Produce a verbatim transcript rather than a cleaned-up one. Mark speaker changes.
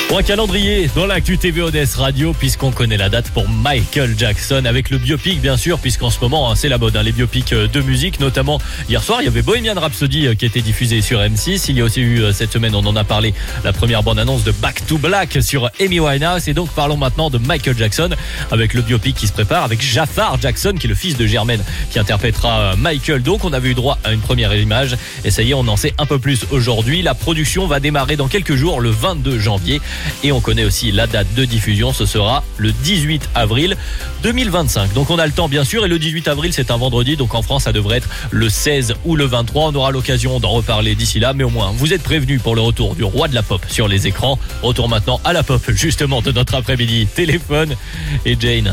Speaker 1: Pour un calendrier dans l'actu T V O D S Radio, puisqu'on connaît la date pour Michael Jackson, avec le biopic bien sûr, puisqu'en ce moment hein, c'est la mode, hein, les biopics de musique, notamment hier soir il y avait Bohemian Rhapsody qui était diffusé sur M six, il y a aussi eu cette semaine, on en a parlé, la première bande-annonce de Back to Black sur Amy Winehouse, et donc parlons maintenant de Michael Jackson, avec le biopic qui se prépare, avec Jafar Jackson qui est le fils de Jermaine, qui interprétera Michael. Donc on avait eu droit à une première image, et ça y est, on en sait un peu plus aujourd'hui. La production va démarrer dans quelques jours, le vingt-deux janvier, et on connaît aussi la date de diffusion, ce sera le dix-huit avril deux mille vingt-cinq. Donc on a le temps bien sûr, et le dix-huit avril c'est un vendredi, donc en France ça devrait être le seize ou le vingt-trois. On aura l'occasion d'en reparler d'ici là, mais au moins vous êtes prévenus pour le retour du roi de la pop sur les écrans. Retour maintenant à la pop justement de notre après-midi. Téléphone et Jane.